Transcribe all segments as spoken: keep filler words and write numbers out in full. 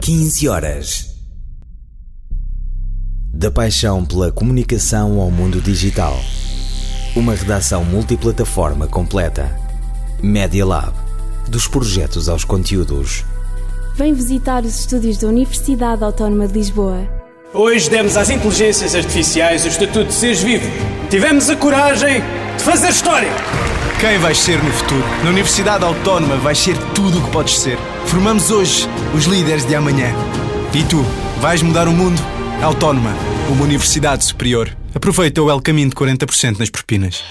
quinze horas. Da paixão pela comunicação ao mundo digital. Uma redação multiplataforma completa. Media Lab. Dos projetos aos conteúdos. Vem visitar os estúdios da Universidade Autónoma de Lisboa. Hoje demos às inteligências artificiais o estatuto de seres vivo. Tivemos a coragem de fazer história. Quem vais ser no futuro? Na Universidade Autónoma vais ser tudo o que podes ser. Formamos hoje os líderes de amanhã. E tu, vais mudar o mundo? Autónoma, uma universidade superior. Aproveita o El Caminho de quarenta por cento nas propinas.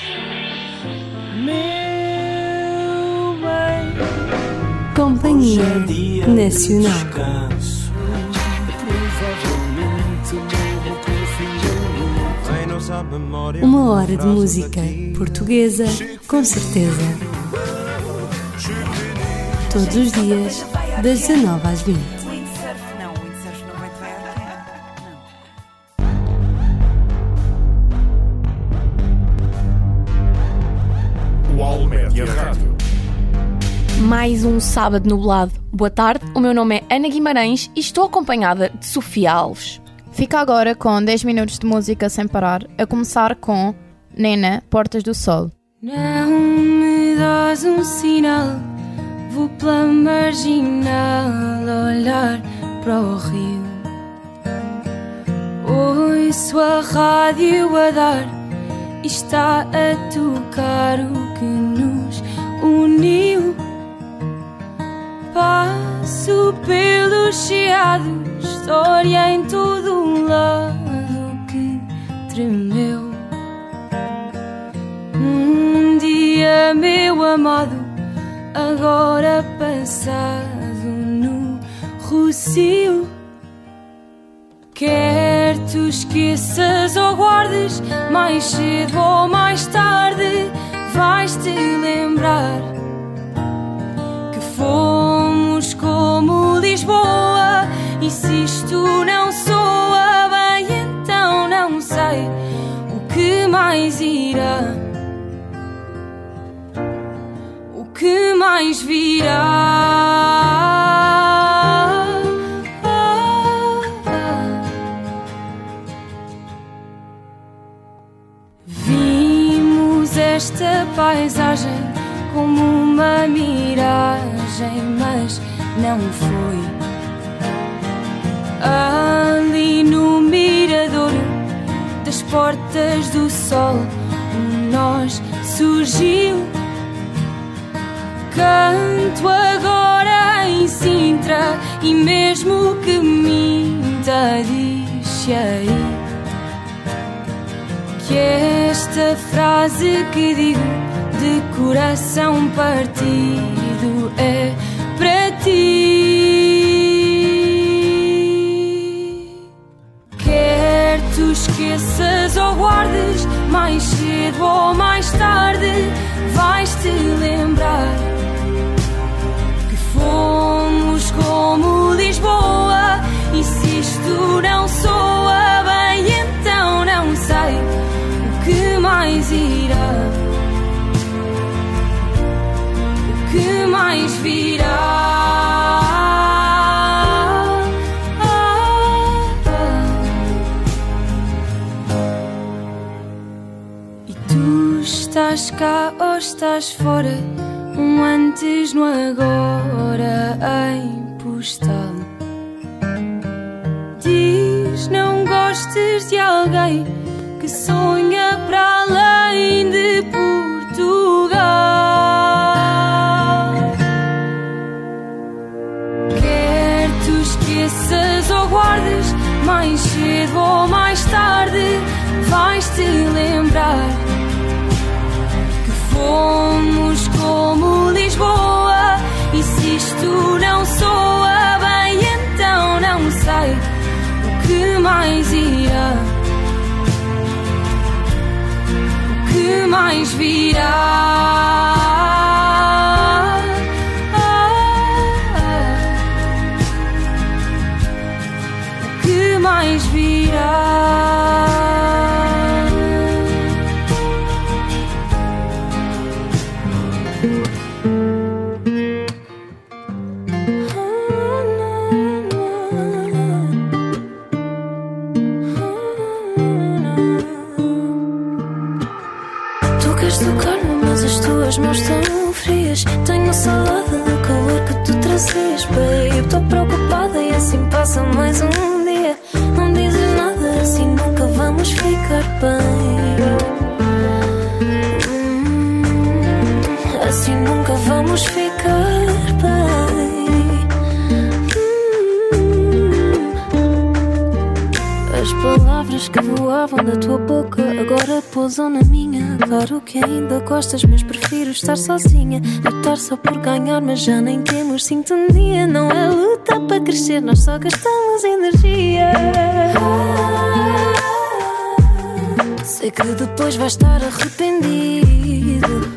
Companhia Nacional. Uma hora de música portuguesa, com certeza. Todos os dias, das dezanove às vinte. O All-Média Rádio. Mais um sábado nublado. Boa tarde, o meu nome é Ana Guimarães e estou acompanhada de Sofia Alves. Fica agora com dez minutos de música sem parar, a começar com Nena, Portas do Sol. Não me dás um sinal, vou pela marginal olhar para o rio. Ouço a rádio a dar e está a tocar o que nos uniu. Passo pelos chiados, história em todo um lado que tremeu. Um dia, meu amado, agora passado no Rocio. Quer tu esqueças ou guardes, mais cedo ou mais tarde vais-te lembrar que fomos como Lisboa. E se isto não soa bem, então não sei o que mais irá, o que mais virá. Vimos esta paisagem como uma miragem, mas não foi. Ali no mirador das Portas do Sol, um nós surgiu. Canto agora em Sintra e mesmo que minta, diz aí que esta frase que digo de coração partido é para ti. Quer tu esqueças ou guardes, mais cedo ou mais tarde vais-te lembrar que fomos como Lisboa. E se isto não soa bem, então não sei o que mais irá, o que mais virá. E tu estás cá ou estás fora, um antes no agora em postal. Diz não gostes de alguém que sonha para além de Portugal. Quer tu esqueças ou guardes, mais cedo ou mais tarde vais-te lembrar que fomos como Lisboa. E se isto não soa bem, então não sei o que mais irá, o que mais virá. O que mais virá. Tenho saudade do calor que tu trazias, babe. Estou preocupada e assim passa mais um dia. Não dizes nada, assim nunca vamos ficar bem. hum, Assim nunca vamos ficar bem. hum, As palavras que voavam da tua boca agora pousam na minha. Claro que ainda gostas, mas prefiro estar sozinha. Lutar só por ganhar, mas já nem temos sintonia. Não é luta para crescer, nós só gastamos energia. Sei que depois vais estar arrependido,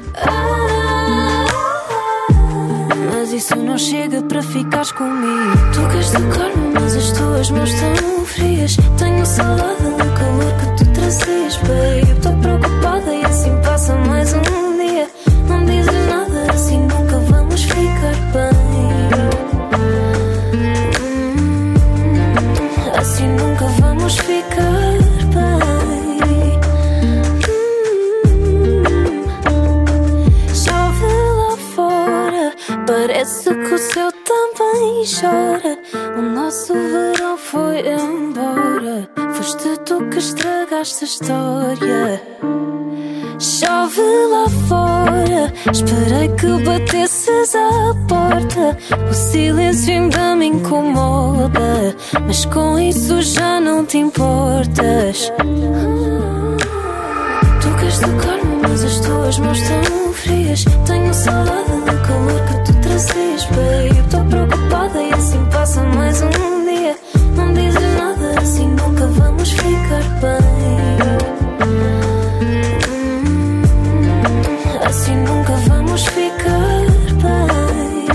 mas isso não chega para ficares comigo. Tu queres tocar-me, mas as tuas mãos estão frias. Tenho saudade do calor que tu trazias, babe. Estou preocupada e assim passa mais um dia. Não dizes nada, assim nunca vamos ficar bem. hum, Assim nunca vamos ficar bem. hum, Chove lá fora, parece que o céu também chora. O nosso verão foi embora. Foste tu que estragaste a história. Chove lá fora, esperei que batesses a porta. O silêncio ainda me incomoda, mas com isso já não te importas. Tu queres tocar-me, mas as tuas mãos estão frias. Tenho saudade do calor que tu trazias, babe. Estou preocupada e assim passa mais um dia. Não dizes nada, assim nunca vamos ficar bem. hum, Assim nunca vamos ficar bem.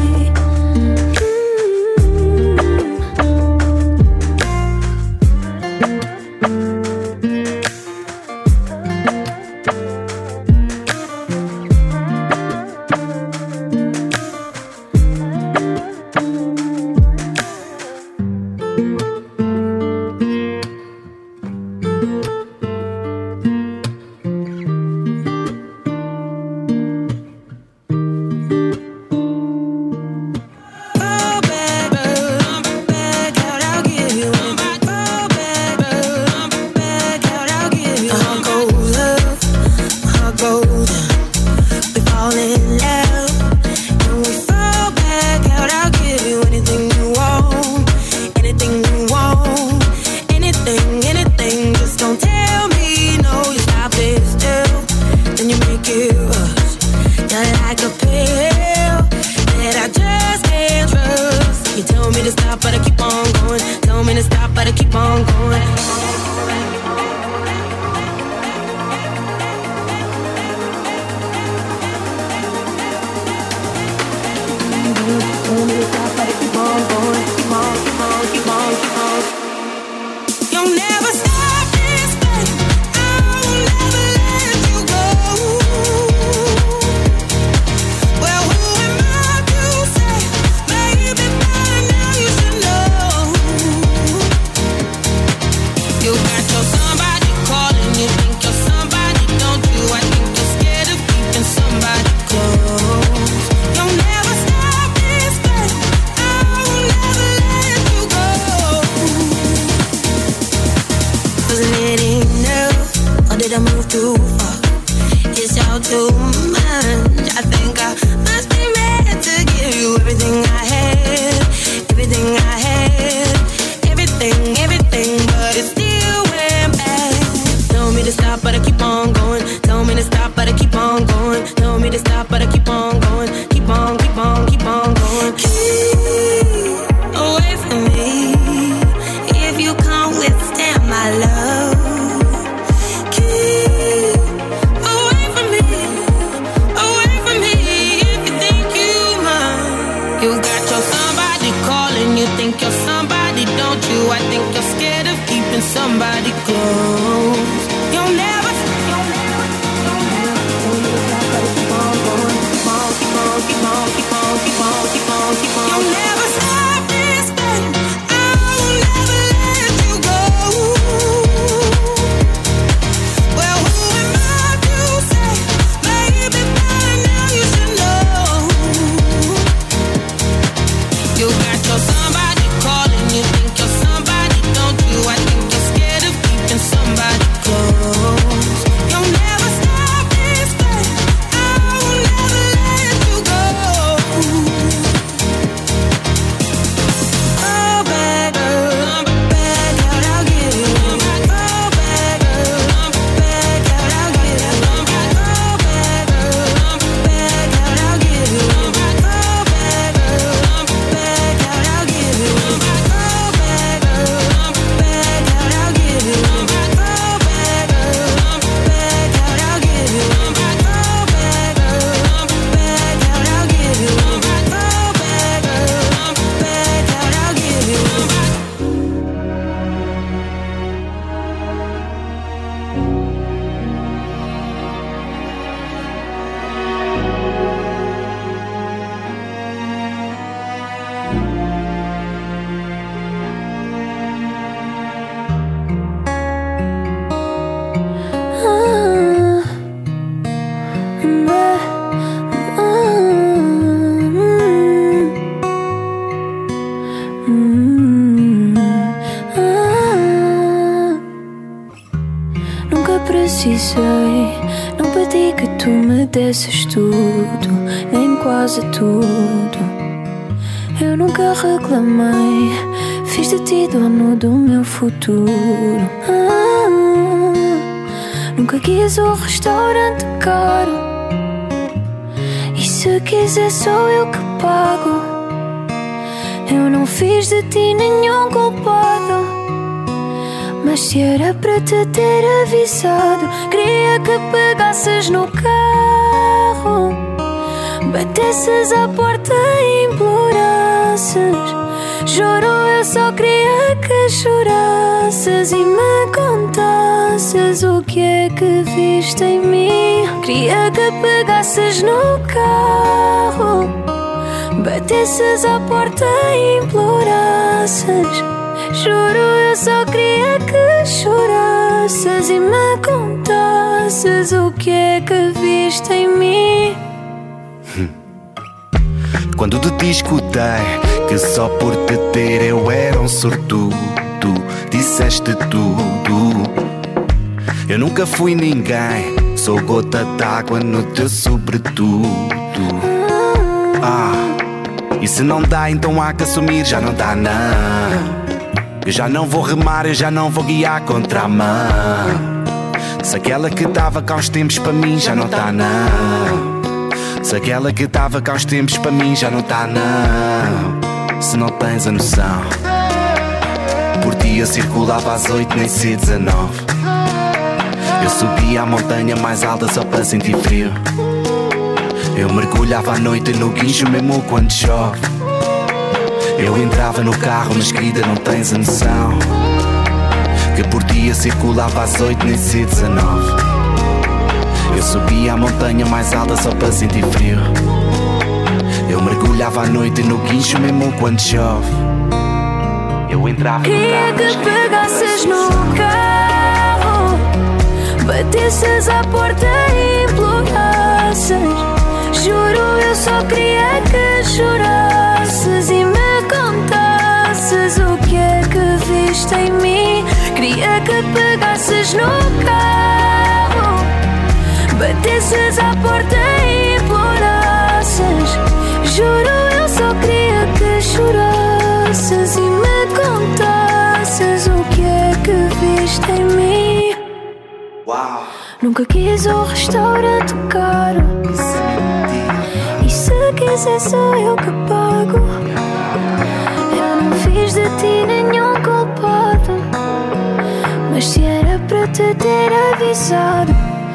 You got precisei. Não pedi que tu me desses tudo, nem quase tudo. Eu nunca reclamei, fiz de ti dono do meu futuro. ah, Nunca quis um restaurante caro, e se quiser sou eu que pago. Eu não fiz de ti nenhum culpado, mas se era para te ter avisado, queria que pegasses no carro, batesses à porta e implorasses. Juro, eu só queria que chorasses e me contasses o que é que viste em mim. Queria que pegasses no carro, batesses à porta e implorasses. Juro, eu só queria que chorasses e me contasses o que é que viste em mim. Quando de ti escutei que só por te ter eu era um sortudo, disseste tudo. Eu nunca fui ninguém, sou gota d'água no teu sobretudo. Ah, e se não dá, então há que assumir, já não dá não. Eu já não vou remar, eu já não vou guiar contra a mão. Se aquela que dava cá uns tempos para mim já não tá não. Se aquela que dava cá uns tempos para mim já não tá não. Se não tens a noção, por ti eu circulava às oito, nem sei dezanove. Eu subia a montanha mais alta só para sentir frio. Eu mergulhava à noite no guincho mesmo quando chove. Eu entrava no carro, mas querida não tens a noção, que por ti eu circulava às oito, nem sei dezanove. Eu subia a montanha mais alta só para sentir frio. Eu mergulhava à noite no guincho mesmo quando chove. Eu entrava no carro, queria que pegasses no carro, batesses à porta e implorasses. Juro, eu só queria que chorasses e me contasses o que é que viste em mim. Queria que pegasses no carro, batesses à porta e implorasses. Juro, eu só queria que chorasses e me contasses o que é que viste em mim. Uau. Nunca quis um restaurante caro, e se quiser sou eu que pago. Eu não fiz de ti nenhum culpado, mas se era para te ter avisado.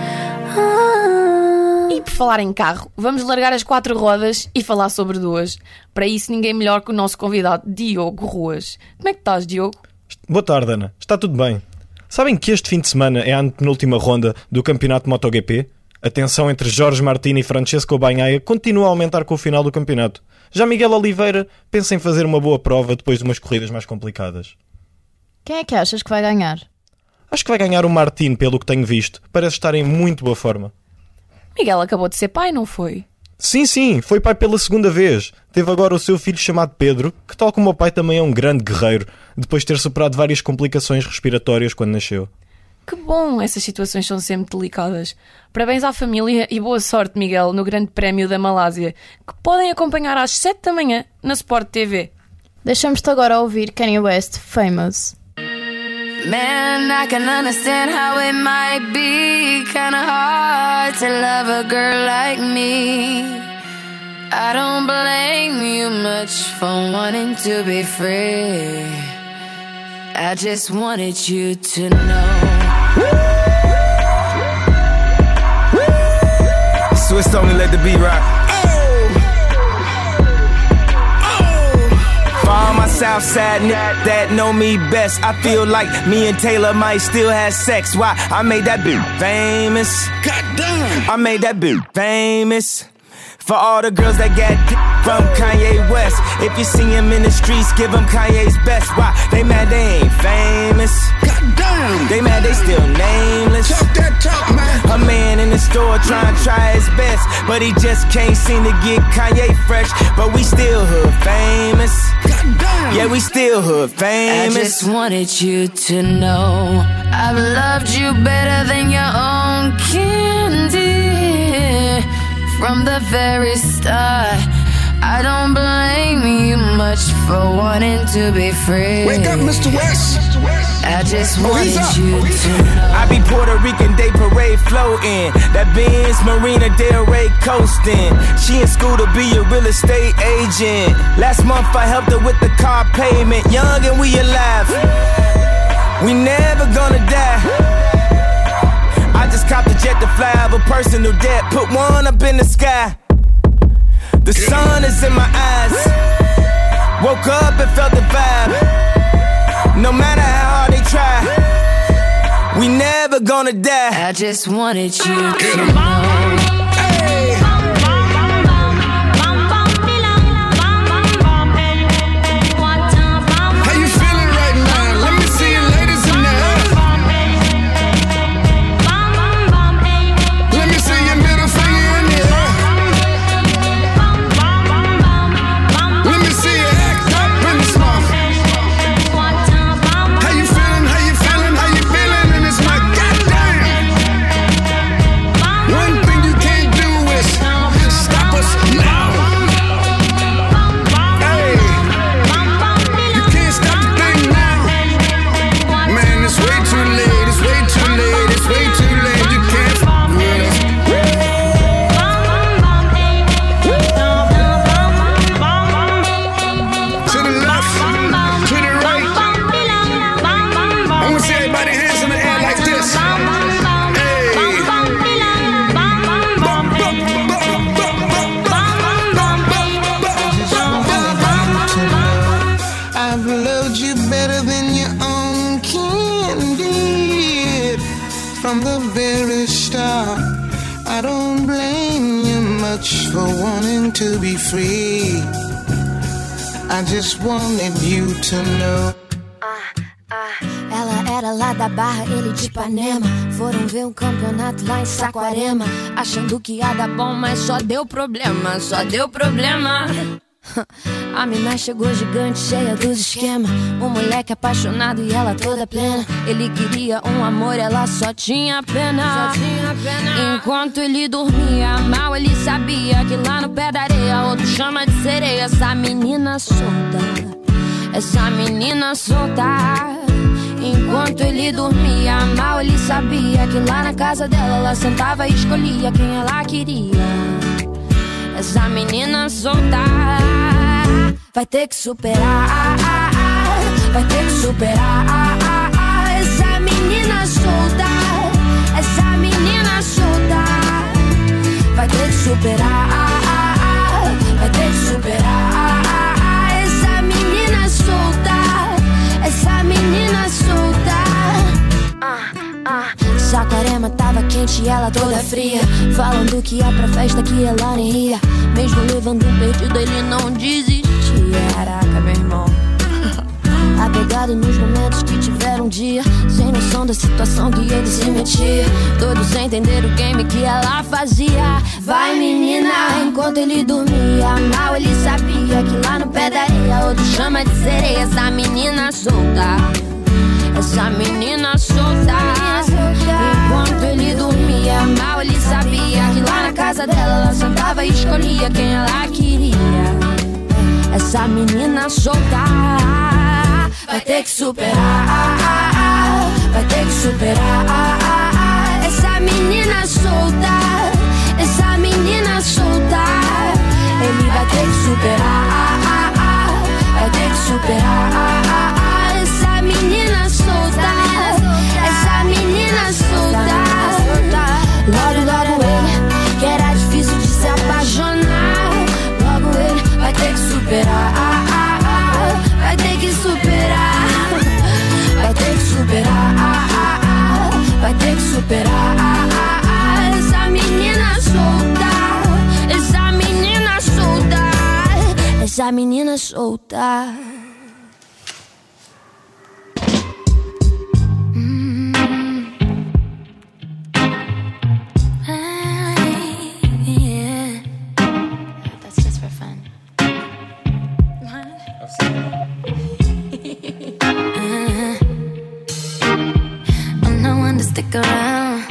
ah. E por falar em carro, vamos largar as quatro rodas e falar sobre duas. Para isso ninguém melhor que o nosso convidado Diogo Ruas. Como é que estás, Diogo? Boa tarde, Ana. Está tudo bem. Sabem que este fim de semana é a antepenúltima ronda do campeonato de MotoGP? A tensão entre Jorge Martini e Francesco Bagnaia continua a aumentar com o final do campeonato. Já Miguel Oliveira pensa em fazer uma boa prova depois de umas corridas mais complicadas. Quem é que achas que vai ganhar? Acho que vai ganhar o Martini, pelo que tenho visto. Parece estar em muito boa forma. Miguel acabou de ser pai, não foi? Sim, sim, foi pai pela segunda vez. Teve agora o seu filho chamado Pedro, que tal como o pai também é um grande guerreiro, depois de ter superado várias complicações respiratórias quando nasceu. Que bom, essas situações são sempre delicadas. Parabéns à família e boa sorte, Miguel, no Grande Prémio da Malásia, que podem acompanhar às sete da manhã na Sport T V. Deixamos-te agora ouvir Kanye West, Famous. Man, I can understand how it might be kinda hard to love a girl like me. I don't blame you much for wanting to be free. I just wanted you to know. Swiss only let the beat rock. For all my Southside niggas that know me best, I feel like me and Taylor might still have sex. Why? I made that bitch famous. Goddamn, I made that bitch famous. For all the girls that got d- from Kanye West, if you see him in the streets, give him Kanye's best. Why? They mad they ain't famous. Goddamn, they mad they still nameless. Talk that talk, man. A man in the store trying to try his best, but he just can't seem to get Kanye fresh. But we still hood famous. Goddamn, yeah, we still hood famous. I just wanted you to know I've loved you better than your own candy. From the very start, I don't blame you much for wanting to be free. Wake up, Mister West. I just Oh, wanted he's up. you to know. I be Puerto Rican Day Parade floating. That Benz Marina Del Rey coasting. She in school to be a real estate agent. Last month I helped her with the car payment. Young and we alive. We never gonna die. I just copped a jet to fly over personal debt. Put one up in the sky. The sun is in my eyes. Woke up and felt the vibe. No matter how hard they try, we never gonna die. I just wanted you to know. From the very start, I don't blame you much for wanting to be free. I just wanted you to know. Ela era lá da Barra, ele de Ipanema. Foram ver um campeonato lá em Saquarema, achando que ia dar bom, mas só deu problema, só deu problema. A mina chegou gigante, cheia dos esquemas. Um moleque apaixonado e ela toda plena. Ele queria um amor, ela só tinha pena. Só tinha pena. Enquanto ele dormia mal, ele sabia que lá no pé da areia outro chama de sereia. Essa menina solta, essa menina solta. Enquanto ele dormia mal, ele sabia que lá na casa dela ela sentava e escolhia quem ela queria. Essa menina solta vai ter que superar, vai ter que superar. Essa menina solta, essa menina solta vai ter que superar, vai ter que superar. Essa menina solta, essa menina solta. Saquarema tava quente e ela toda fria, falando que ia pra festa que ela nem ia. Mesmo levando um perdido ele não desistia. Caraca, meu irmão. Apegado nos momentos que tiveram um dia, sem noção da situação que ele se metia. Todos sem entender o game que ela fazia. Vai menina, enquanto ele dormia mal, ele sabia que lá no pé da areia outro chama de sereia. Essa menina solta, essa menina solta. Enquanto ele dormia mal, ele sabia que lá na casa dela ela sentava e escolhia quem ela queria. Essa menina solta vai ter que superar, vai ter que superar. Essa menina solta, essa menina solta. Ele vai ter que superar, vai ter que superar. Essa menina solta, essa menina solta. Logo, logo ele, que era difícil de se apaixonar. Logo ele vai ter que superar, vai ter que superar, vai ter que superar, vai ter que superar. Essa menina solta, essa menina solta, essa menina solta. stick around.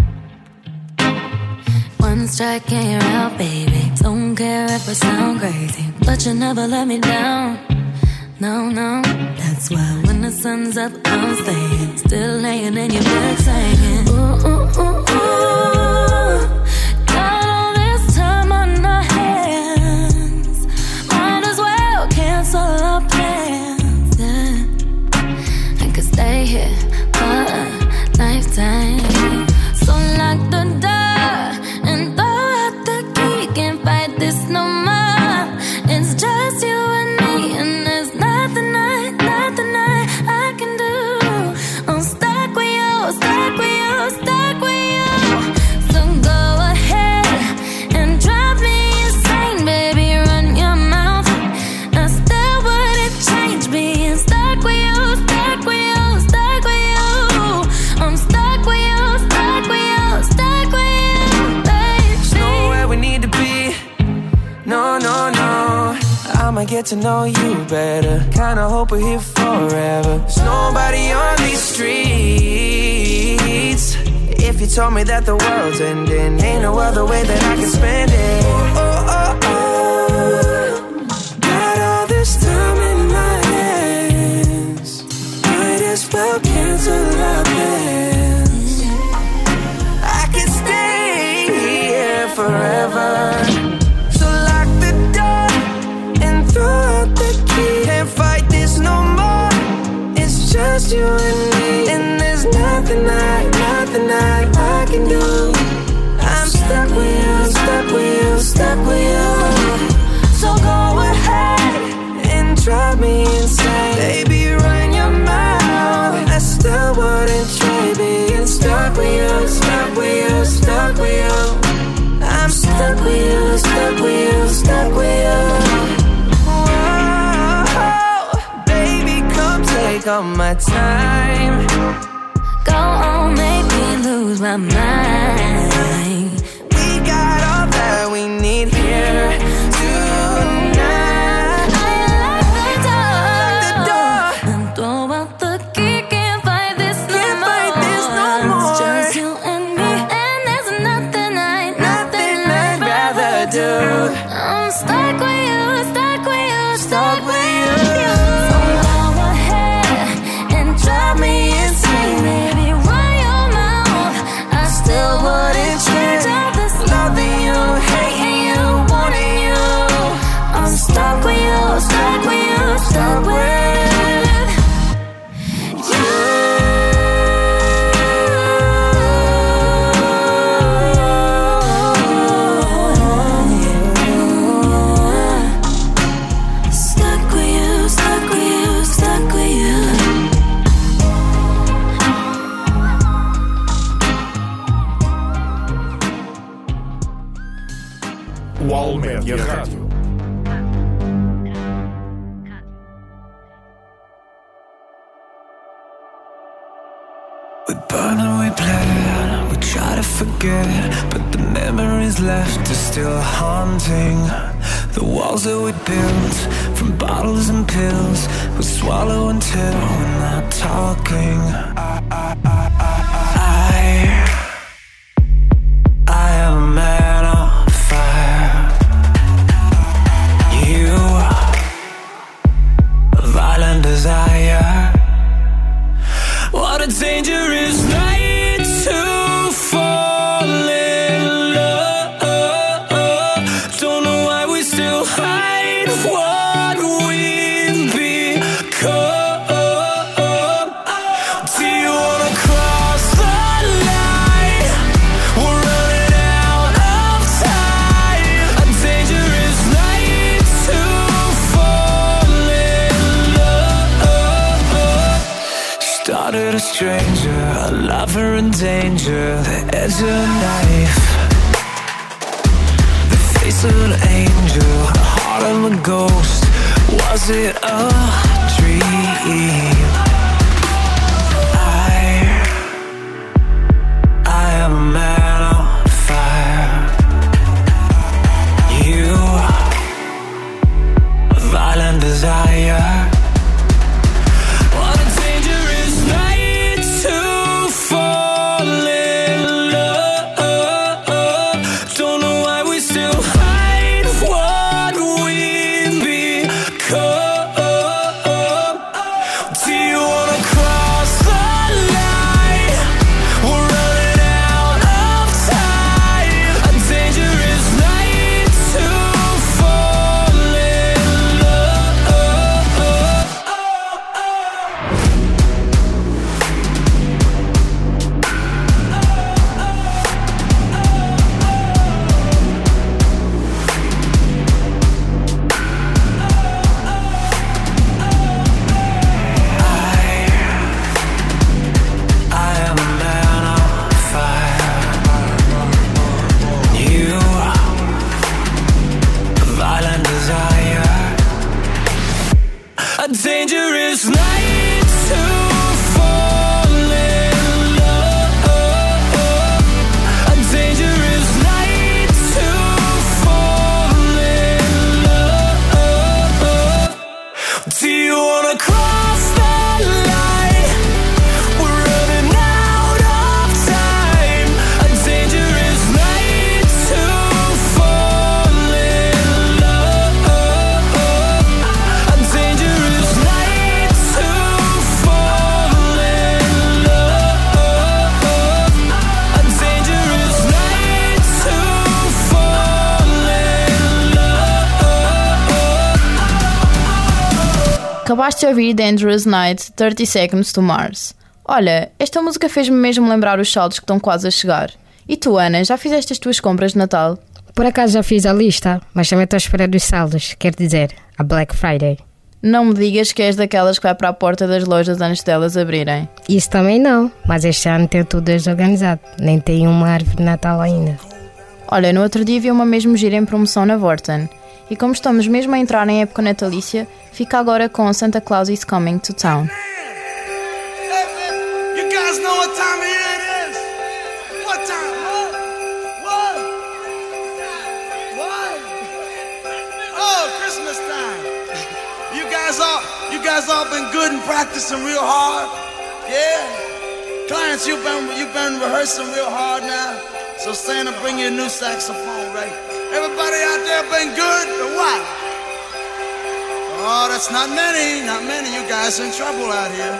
One strike and you're out, baby. Don't care if I sound crazy, but you never let me down. No, no, that's why when the sun's up, I'm staying. Still laying in your bed singing. Ooh, ooh, ooh, ooh. Got all this time on our hands. Might as well cancel our plans, yeah. I could stay here for a lifetime. So lock the door and throw out the key. Can't fight this no more. It's just you and me, and there's nothing I, nothing I, I can do. I'm stuck with you, stuck with you, stuck with you. So go ahead and drive me insane, baby. Run your mouth. I still wouldn't change being stuck with you, stuck with you, stuck with you. I'm stuck with you, stuck with you, stuck with you, baby. There's nowhere we need to be. No, no, no. I'ma get to know you better. Kinda hope we're here forever. There's nobody on these streets. If you told me that the world's ending, ain't no other way that I can spend it. Oh, oh, oh. Got all this time in my hands. Might as well cancel our plans. I can stay here forever. So lock the door and throw out the key. Can't fight this no more. It's just you and me, and there's nothing I, nothing I, I can do. I'm stuck with you, stuck with you, stuck with you. So go ahead and drive me insane, baby. Run your mouth. I still wouldn't trade being stuck with you, stuck with you, stuck with you. I'm stuck with you, stuck with you, stuck with you. Whoa, baby, come take all my time. Go on, make me lose my mind. We got all that we need here tonight. Lock the door and throw out the key. Can't fight this no Can't more. fight this no more. It's just you and me, and there's nothing I, nothing I'd rather do. I'm stuck with you, stuck with you, stuck with you. So go ahead and drive me insane, baby. Run your mouth. I still wouldn't change all this loving you, hating you, wanting you. I'm stuck with you, stuck with you, stuck with you. Stuck with you, stuck with you, stuck with you. Wall Média Rádio. We burn and we plan, we try to forget, but the memories left are still haunting. The walls that we built from bottles and pills, we swallow until we're not talking. I, I, I, I, I am a man on fire. You, a violent desire. What a dangerous night to fall in love. Don't know why we still hide what we've become. Do you wanna cross the line? We're running out of time. A dangerous night to fall in love. Started a stranger, a lover in danger, the edge of a knife, the face of an angel, the heart of a ghost. Was it a dream? I, I am a man on fire. You, a violent desire. What a dangerous night to fall see you wanna cross that line. We're running out of time. A dangerous night to fall in love. A dangerous night to fall in love. A dangerous night to fall in love. Acabaste de ouvir Dangerous Night, thirty Seconds to Mars. Olha, esta música fez-me mesmo lembrar os saldos que estão quase a chegar. E tu, Ana, já fizeste as tuas compras de Natal? Por acaso já fiz a lista, mas também estou a esperar os saldos, quer dizer, a Black Friday. Não me digas que és daquelas que vai para a porta das lojas antes delas abrirem. Isso também não, mas este ano tenho tudo desorganizado, nem tenho uma árvore de Natal ainda. Olha, no outro dia vi uma mesmo gira em promoção na Vorten. E como estamos mesmo a entrar em época natalícia, fica agora com Santa Claus is Coming to Town. You guys know what time of year it is? What time? What? What? What? Oh, Christmas time. You guys all, you guys all been good and practicing real hard. Yeah. Clients, you've been, you've been rehearsing real hard now. So Santa, bring you a new saxophone, right? Everybody out there been good or what? Oh, that's not many, not many. You guys in trouble out here.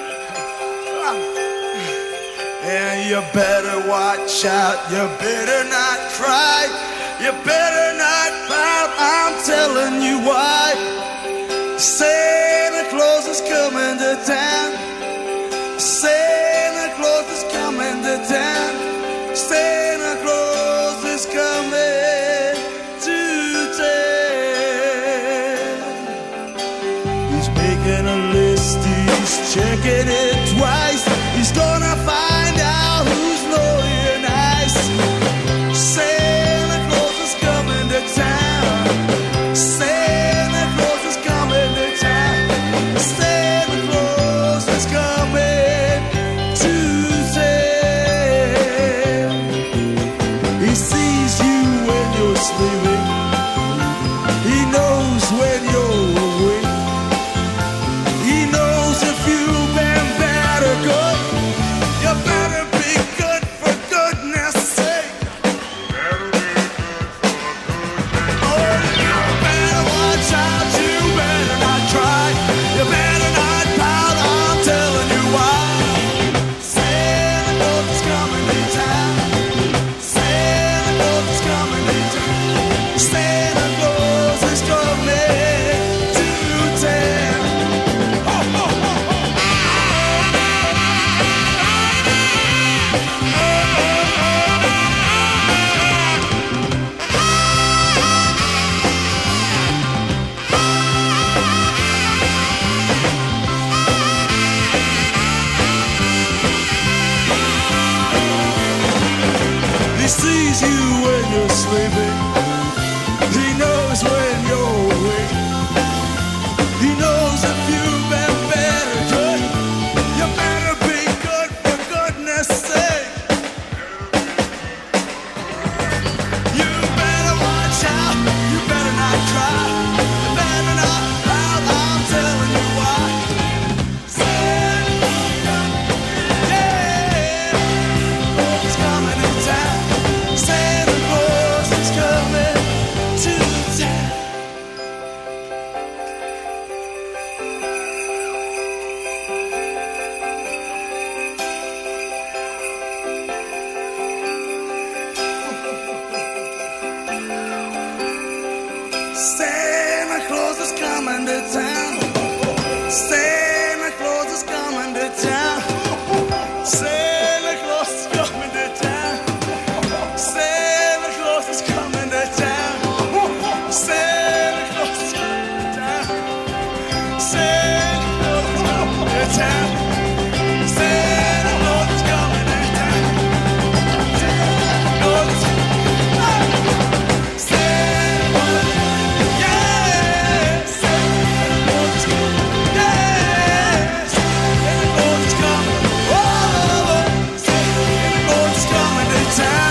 And you better watch out, you better not cry, you better not pout, I'm telling you why. Santa Claus is coming to town. Santa Claus is coming to town. Santa Claus is coming to town. He's making a list, he's checking it twice. He's gonna find out who's naughty and nice. Santa Claus is coming to town. Santa Claus is coming to town. Santa Claus is coming to town. He sees you when you're sleeping. He knows when you're awake. He knows if you've been bad or good. You better be good for goodness sake. Oh, you better watch out, you better not try. You better not pout, I'm telling you why. Santa Claus is coming to town. Santa Claus is coming to town. Santa Claus is coming to town. Ho, ho, ho, ho. He sees you when you're sleeping. He knows when you're awake. He knows if you've been bad or good. You better be good for goodness sake. You better watch out. You better not cry. You better not pout. I'm telling you why. Santa, yeah, Claus is coming to town. Santa Claus is coming to town. Santa Claus is coming to town. Santa Claus is coming to town. Santa Claus is coming to town. Santa Claus is coming to town. Santa Claus is coming to town. Santa Claus is coming to town. Santa Claus is coming to town. Santa Claus is Santa Claus, yeah. Santa Claus is coming, yeah. Santa Claus is coming, oh. Santa Claus is coming to town.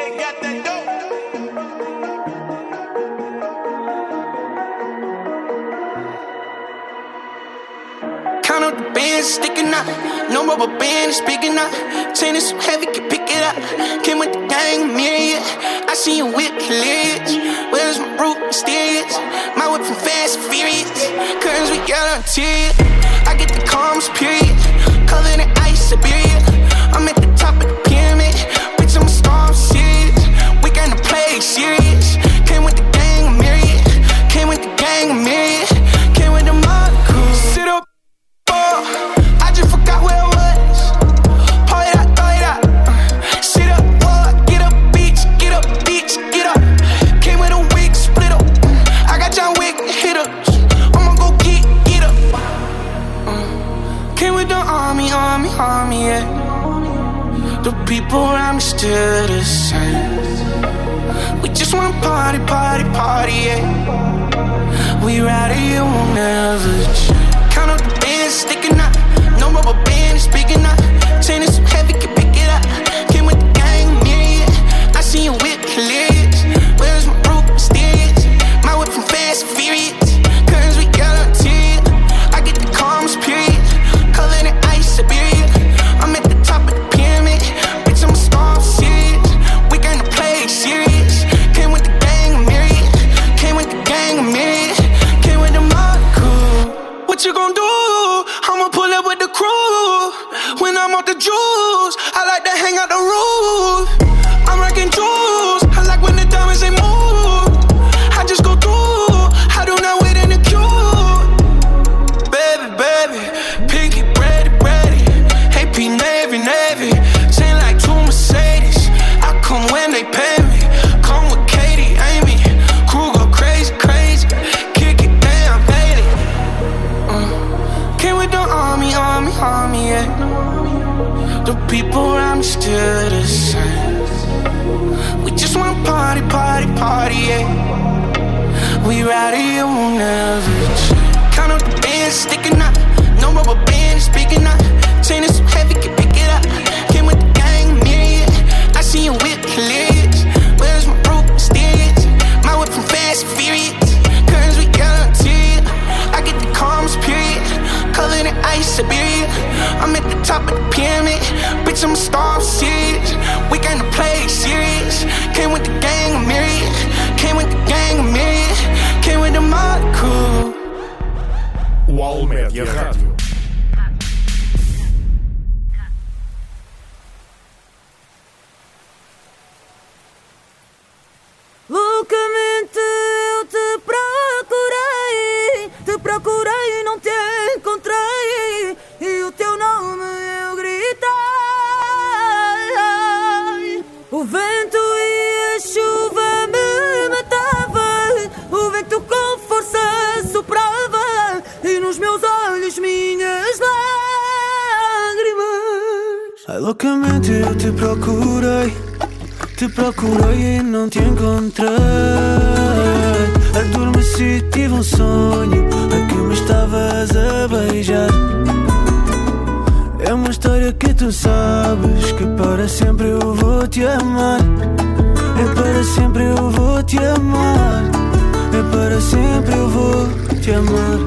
Count up the bands, sticking out. No rubber band is big enough. Chain is so heavy, can pick it up. Came with the gang, myriad. I see you whip hilarious. Where's my root mysterious? My whip from fast and furious. Curtains we got on interior. I get the calms, period. Covered in ice, Siberia. I'm at the top of the pyramid. Bitch, I'm a star, I'm serious. We gonna play serious. Came with the gang, myriad. Came with the gang, myriad. Came with the mob crew. Sit up. I just forgot where I was. Pour it out, throw it out. Uh, sit up, boy, get up, bitch, get up, bitch, get up. Came with a wig, split up. Uh, I got John Wick, hit ups. I'ma go get, get up. Uh, came with the army, army, army, yeah. The people around me still the same. We just wanna party, party, party, yeah. We ride it, you won't never change. Count up the bands, sticking up. No rubber band is big enough. Chain is so heavy, can pick it up. Came with the gang, myriad. I see you whip hilarious. Where's my root mysterious? My whip from fast and furious. Curtains we got on interior. I get the calms, period. Covered in ice, Siberia. I'm at the top of the pyramid. Bitch, I'm a star, I'm serious. We gonna play serious. Came with the gang, myriad. Came with the gang, myriad. Came with the mob crew. What you gon' do? I'ma pull up with the crew. When I'm off the juice, I like to hang out the roof. I'm rocking jewels. I like when the diamonds they move. I just go through. I do not wait in the queue. Baby, baby, pinky, ready, ready. A P Navy, Navy. Chain like two Mercedes. I come when they pay me. Come with Katie, Amy. Crew go crazy, crazy. Kick it down, baby. Uh, came with the army, army, army, yeah. The people around me still the same. We just wanna party, party, party, yeah. We ride it, you won't never change. Count up the bands, sticking up. No rubber band is big enough. Chain is so heavy, can pick it up. Came with the gang, myriad. I see you whip hilarious. Where's my root mysterious? My whip from fast and furious. Curtains we got on interior. I get the calms, period. Covered in ice, Siberia. I'm at the top of the pyramid. Bitch, I'm a star, I'm serious. We gonna play serious. Came with the gang, myriad. Came with the gang, myriad. Came with the mob crew. Wall Média Rádio. Loucamente eu te procurei, te procurei e não te encontrei, e o teu nome eu gritei. O vento e a chuva me matavam, o vento com força soprava, e nos meus olhos minhas lágrimas. Ai, loucamente eu te procurei, te procurei e não te encontrei. Adormeci, tive um sonho a que me estavas a beijar. É uma história que tu sabes, que para sempre eu vou te amar. É para sempre eu vou te amar. É para sempre eu vou te amar.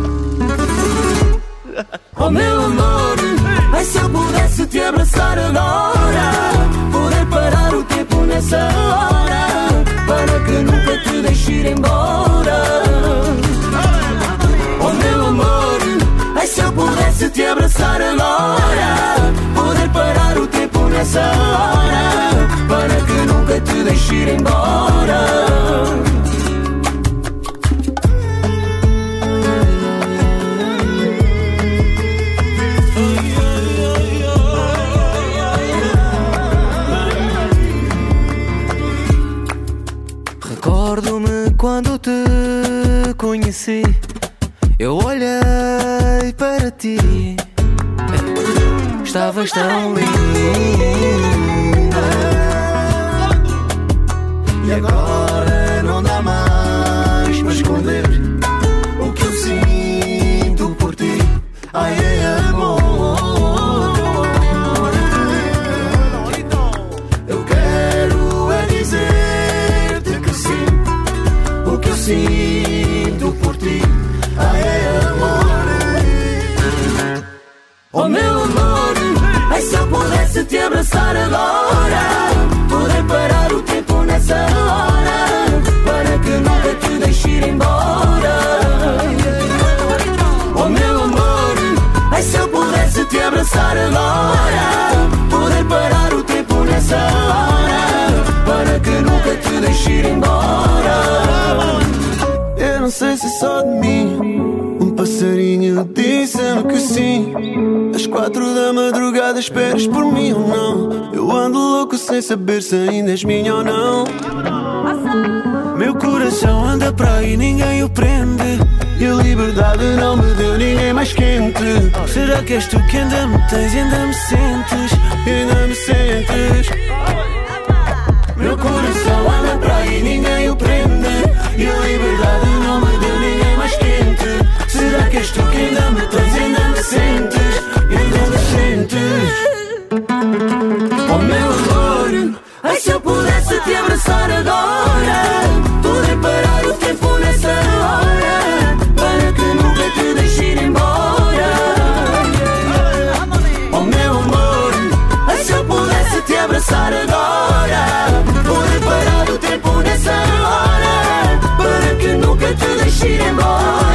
Oh meu amor, ai se eu pudesse te abraçar agora, poder parar o tempo nessa hora, para que nunca te deixe ir embora. Oh meu amor, ai se eu pudesse te abraçar agora, poder parar o tempo nessa hora, para que nunca te deixe ir embora. Recordo-me quando te conheci, eu olhei para ti, estavas tão linda, e agora não dá mais para esconder o que eu sinto por ti. Ai, é amor. Eu quero é dizer sinto por ti. Ai, é amor. Oh meu amor, ai se eu pudesse te abraçar agora, poder parar o tempo nessa hora, para que nunca te deixe ir embora. Oh meu amor, ai se eu pudesse te abraçar agora, poder parar o tempo nessa hora, para que nunca te deixe ir embora. Eu não sei se é só de mim, um passarinho disse-me que sim. Às quatro da madrugada esperas por mim ou não? Eu ando louco sem saber se ainda és minha ou não. Meu coração anda para aí, ninguém o prende, e a liberdade não me deu ninguém mais quente. Será que és tu que ainda me tens e ainda me sentes? Ainda me sentes? Meu coração anda para aí, ninguém o prende, e a liberdade não me deu ninguém mais quente. Será que és tu que ainda me tens e ainda me sentes? Ainda me sentes? Oh meu amor, ai se eu pudesse te abraçar agora, poder parar o tempo nessa hora, para que nunca te deixe ir embora. Oh meu amor, ai se eu pudesse te abraçar agora, poder parar o tempo nessa hora, para que nunca te deixe ir embora.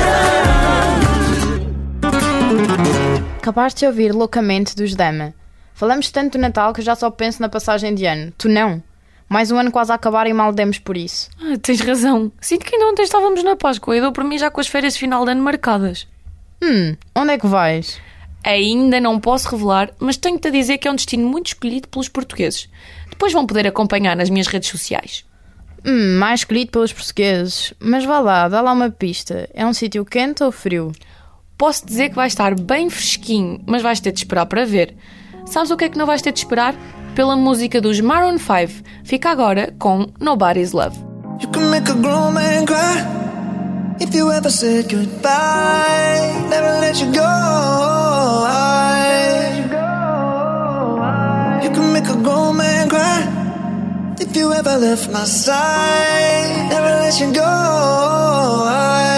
Acabaste de ouvir Loucamente dos Dama. Falamos tanto do Natal que eu já só penso na passagem de ano. Tu não? Mais um ano quase a acabar e mal demos por isso. Ah, tens razão. Sinto que ainda ontem estávamos na Páscoa e dou por mim já com as férias de final de ano marcadas. Hum, onde é que vais? Ainda não posso revelar, mas tenho-te a dizer que é um destino muito escolhido pelos portugueses. Depois vão poder acompanhar nas minhas redes sociais. Hum, mais escolhido pelos portugueses. Mas vá lá, dá lá uma pista. É um sítio quente ou frio? Posso dizer que vai estar bem fresquinho, mas vais ter de esperar para ver. Sabes o que é que não vais ter de esperar? Pela música dos Maroon five. Fica agora com Nobody's Love. You can make a grown man cry if you ever said goodbye. Never let you go. You can make a grown man cry if you ever left my side. Never let you go.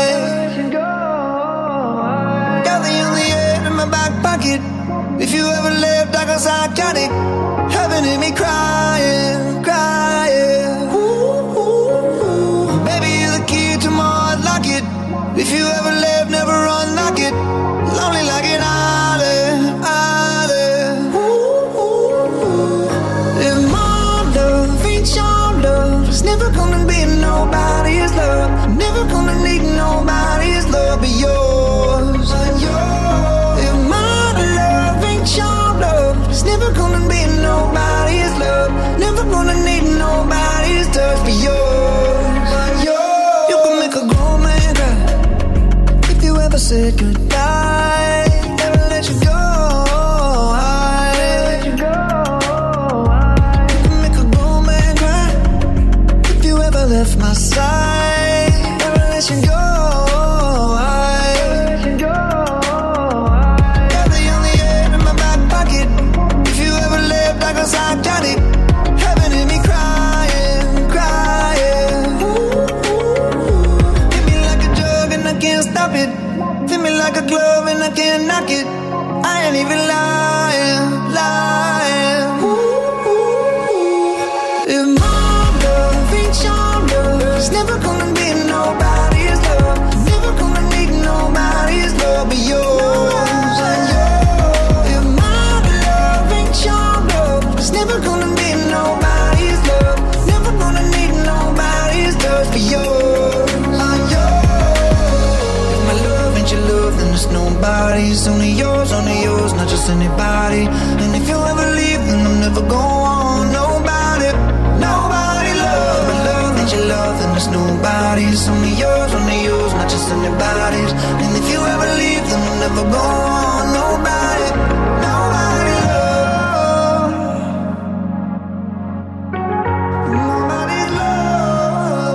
Got the only air in my back pocket. If you ever lived like a psychotic, heaven hit me crying, crying. Ooh, ooh, ooh. Baby, you're the key to my heart, lock it. If you ever lived, never unlock it. Lonely like an island, island. Ooh, ooh, ooh. If my love ain't your love, it's never gonna be nobody's love. Never gonna need nobody's love but yours, yours. If my love ain't your love, it's never gonna be nobody's love. Never gonna need nobody's touch but yours, yours. You can make a grown man cry if you ever said goodbye. Never let you go. You can make a grown man cry if you ever left my side. Never let you go. Heaven hit me crying, crying. Ooh, ooh. Hit me like a drug and I can't stop it. Fit me like a glove and I can't knock it. I ain't even lying, lying. Ooh, ooh. If my love ain't your love, it's never gonna be nobody's love. Never gonna need nobody's love but yours. If my love ain't your love, it's never gonna be nobody's love. Never gonna need nobody's touch but yours, yours. If my love ain't your love, then it's nobody's. Only yours, only yours, not just anybody. And if you ever leave, then I'm never going. Nobody, nobody love. If my love ain't your love, then it's nobody's. Only yours, only yours, not just anybody's. And if you ever leave, then I'm never going. Nobody, nobody love. Nobody's love.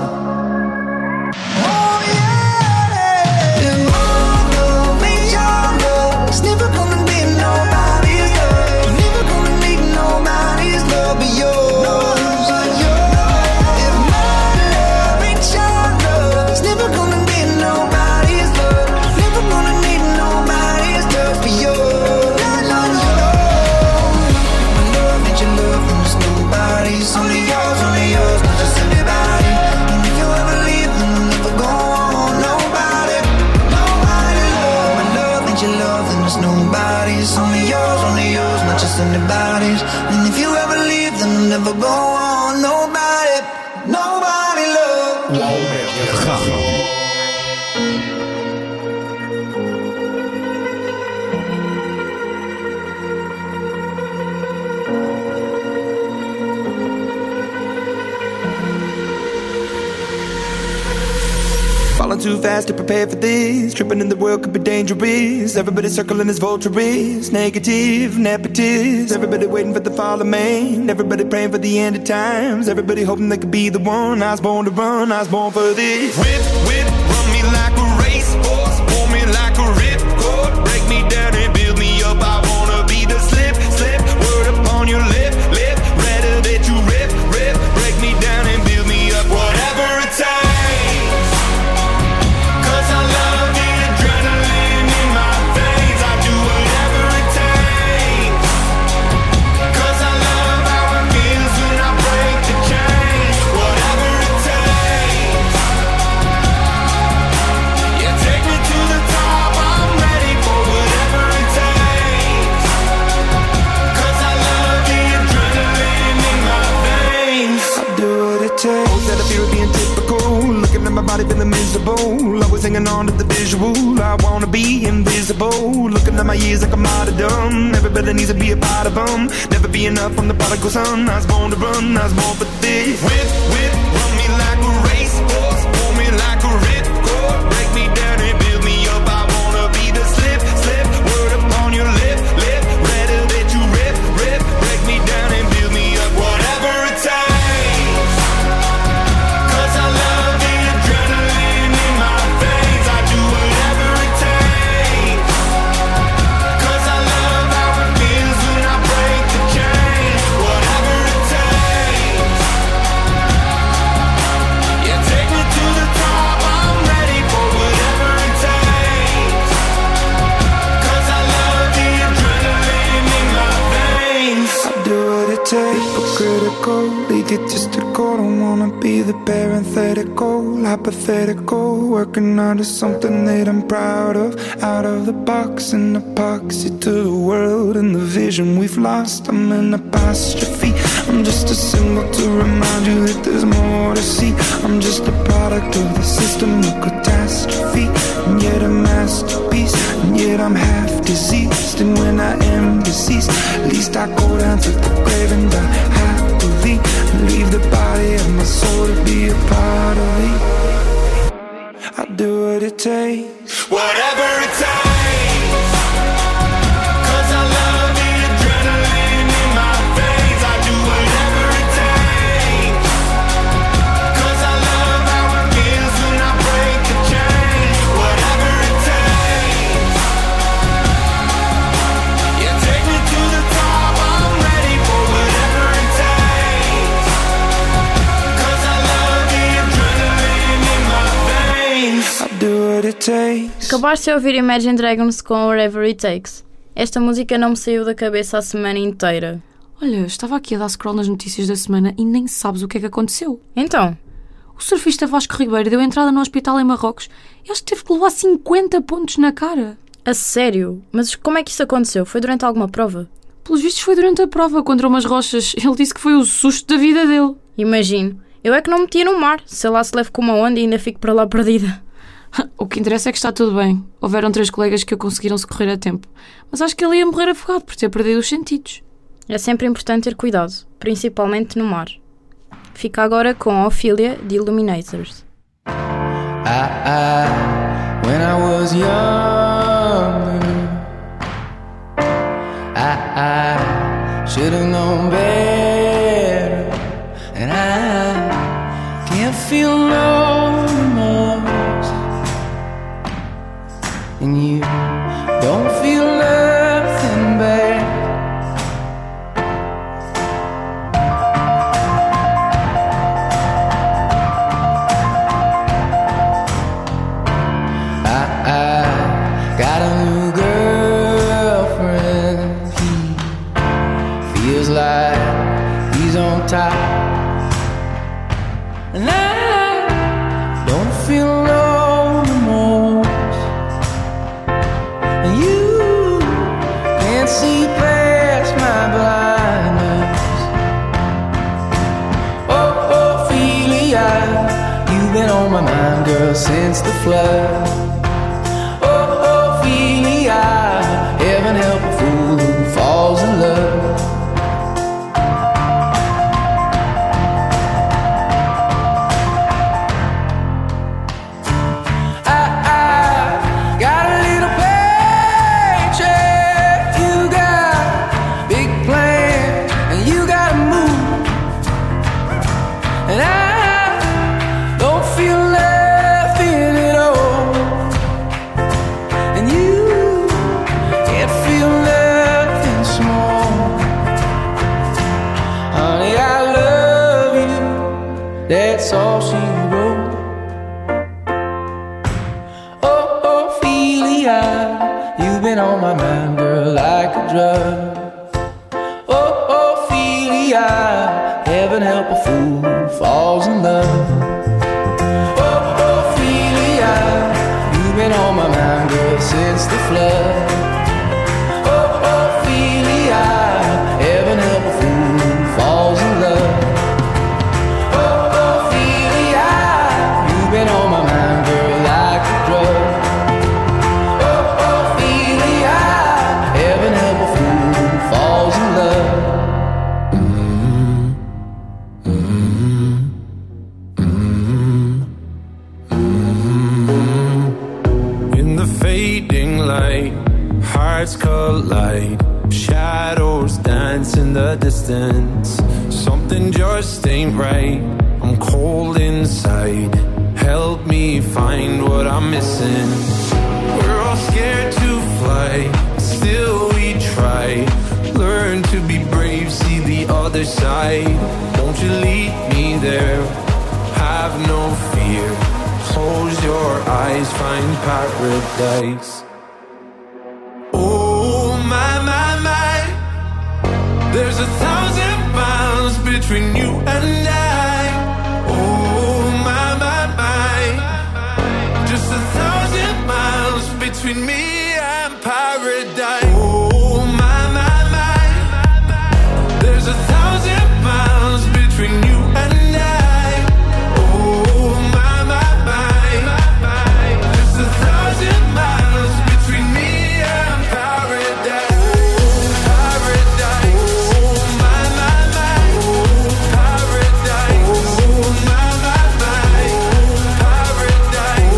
Oh yeah. If my love ain't your love, it's never gonna be nobody's love. Never gonna need nobody's love but yours, yours. If my love ain't your love, it's never anybody's. And if you ever leave, then I'll never go on. Nobody, nobody loves Rádio. Falling too fast to prepare for this. Tripping in the world could be dangerous. Everybody circling as vultures. Negative, nepotist. Everybody waiting for the fall of man. Everybody praying for the end of times. Everybody hoping they could be the one. I was born to run, I was born for this. Whip, whip, run me like a racehorse. Pull me like a ripcord. Break me down and build me up. I wanna be the slip, slip. Word upon your lip, lip. Rather that you rip, rip. Break me down and build me up. Whatever it takes. My body feeling miserable. Always hanging on to the visual. I wanna be invisible. Looking at my years like I'm out of dumb. Everybody needs to be a part of them. Never be enough from the prodigal son. I was born to run, I was born for this. Whip, whip, run me like a racehorse. Pull me like a ripcord. Break me down and build me up. I wanna be the slip, slip. Word upon your lip, lip. Rather that you rip, rip. Break me down and build me up. Whatever it takes. Hypocritical, egotistical. Don't wanna be the parenthetical, hypothetical. Working out of something that I'm proud of. Out of the box, an epoxy to the world and the vision we've lost. I'm an apostrophe. I'm just a symbol to remind you that there's more to see. I'm just a product of the system of catastrophe. And yet a masterpiece, and yet I'm half diseased. And when I am deceased, at least I go down to the grave and die happily. Leave the body of my soul to be a part of me. I'll do what it takes. Whatever it takes. Acabaste de ouvir Imagine Dragons com Whatever It Takes. Esta música não me saiu da cabeça a semana inteira. Olha, estava aqui a dar scroll nas notícias da semana e nem sabes o que é que aconteceu. Então? O surfista Vasco Ribeiro deu entrada no hospital em Marrocos e acho que teve que levar cinquenta pontos na cara. A sério? Mas como é que isso aconteceu? Foi durante alguma prova? Pelos vistos foi durante a prova contra umas rochas. Ele disse que foi o susto da vida dele. Imagino. Eu é que não me metia no mar. Sei lá se levo com uma onda e ainda fico para lá perdida. O que interessa é que está tudo bem. Houveram três colegas que o conseguiram socorrer a tempo. Mas acho que ele ia morrer afogado por ter perdido os sentidos. É sempre importante ter cuidado, principalmente no mar. Fica agora com Ophelia de Illuminators. I, I, when I was younger, I, I should have known better. And I can't feel no remorse. And you don't feel nothing bad. I, I got a new girlfriend. He feels like been on my mind, girl, since the flood. Oh, Ophelia, heaven help a fool who falls in love. That's all she wrote. Oh, Ophelia, you've been on my mind, girl, like a drug. Oh, Ophelia, heaven help a fool who falls in love. Oh, Ophelia, you've been on my mind, girl, since the flood. Oh, Ophelia, heaven help a fool who falls in love. Been on my mind, girl, like a drug. Oh, Ophelia, heaven help a fool who falls in love. Mm-hmm. Mm-hmm. Mm-hmm. In the fading light, hearts collide. Shadows dance in the distance. Something just ain't right. I'm cold inside. Help me find what I'm missing. We're all scared to fly, still we try. Learn to be brave, see the other side. Won't you lead me there? Have no fear. Close your eyes, find paradise. Oh my, my, my. There's a thousand miles between you and I. Just a thousand miles between me and paradise. Oh my, my, my. There's a thousand miles between you and I. Oh my, my, my. Just a thousand miles between me and paradise. Paradise. Oh my, my, my. Paradise. Oh my, my, my. Paradise.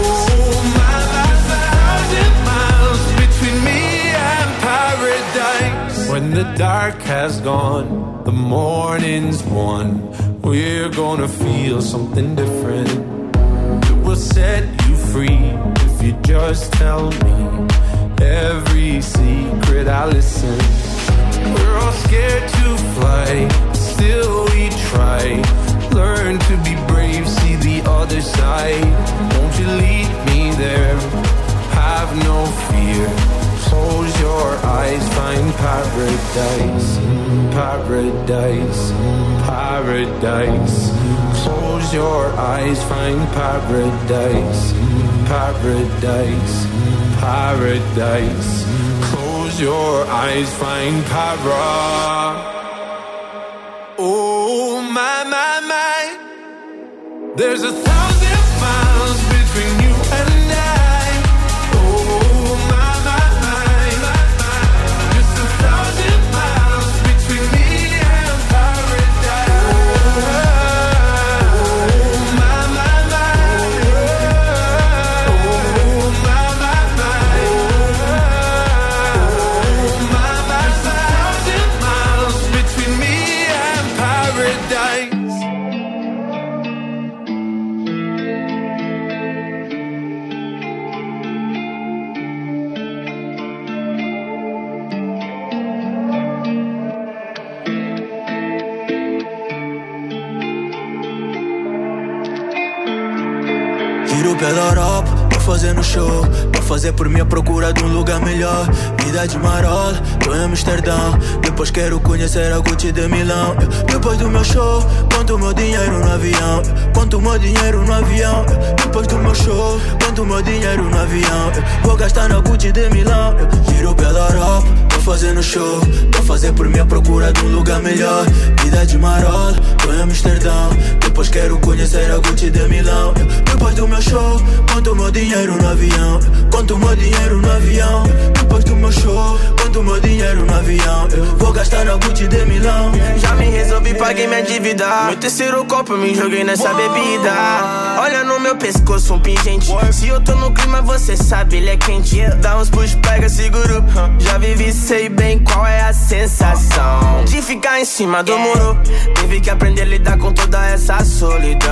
When the dark has gone, the morning's won. We're gonna feel something different. It will set you free if you just tell me every secret I listen. We're all scared to fly, still we try. Learn to be brave, see the other side. Won't you lead me there? Have no fear. Close your eyes, find paradise, paradise, paradise. Close your eyes, find paradise, paradise, paradise. Close your eyes, find para. Oh my, my, my. There's a thousand miles between you and I. Giro pela Europa, tô fazendo show. Tô fazer por mim a procura de um lugar melhor. Vida de marola, tô em Amsterdão. Depois quero conhecer a Gucci de Milão. Depois do meu show, conto meu dinheiro no avião. Conto meu dinheiro no avião. Depois do meu show, conto meu dinheiro no avião. Vou gastar na Gucci de Milão. Giro pela Europa, tô fazendo show. Tô fazer por mim a procura de um lugar melhor. Vida de marola, tô em Amsterdão. Depois Depois quero conhecer a Gucci de Milão. Depois do meu show, conto o meu dinheiro no avião. Conto o meu dinheiro no avião. Depois do meu show, conto o meu dinheiro no avião. Eu vou gastar na Gucci de Milão. Já me resolvi, paguei minha dívida. Meu terceiro copo, me joguei nessa bebida. Olha no meu pescoço, um pingente. Se eu tô no clima, você sabe, ele é quente. Dá uns push, pega, seguro. Já vivi, sei bem qual é a sensação de ficar em cima do muro. Tive que aprender a lidar com toda essa solidão.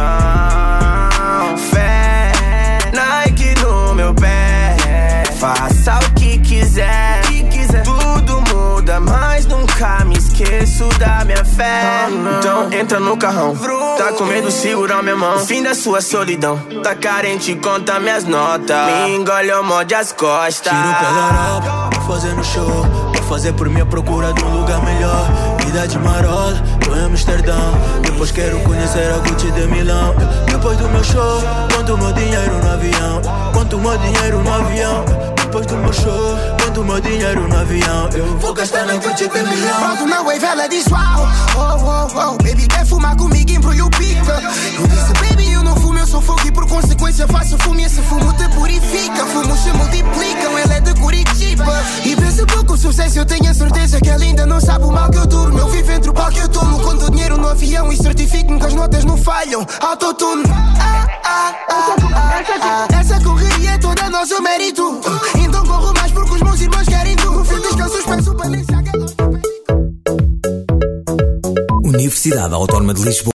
Fé, Nike no meu pé. Faça o que quiser, tudo muda, mas nunca me esqueço da minha fé. Então entra no carrão, tá com medo, segura minha mão. Fim da sua solidão, tá carente, conta minhas notas. Me engole ou morde as costas. Tiro o pé da Europa, vou fazer no show. Vou fazer por minha procura de um lugar melhor. Vida de marola, tô em Amsterdão. Depois quero conhecer a Gucci de Milão. Depois do meu show, conto o meu dinheiro no avião. Conto o meu dinheiro no avião. Depois do meu show, conto o meu dinheiro no avião. Eu vou gastar na Gucci de Milão. Pronto na wave, ela diz uau. Oh, oh, oh, baby, quer fumar comigo, embrulho o pica. Eu disse, baby, eu não fumo, eu sou fogo e por consequência faço fumo. E esse fumo te purifica, fumos se multiplicam, ele é de Curitiba. E penso pouco sucesso, eu tenho a certeza que ela ainda não sabe o mal que eu durmo. Eu vivo entre o pau que eu tomo, conto dinheiro no avião e certifico-me que as notas não falham. Autotune. Ah, ah, ah, ah, ah. Essa correria é toda nosso mérito. Então corro mais porque os meus irmãos querem tu. No fim descanso, os penso para nem se Universidade Autónoma de Lisboa.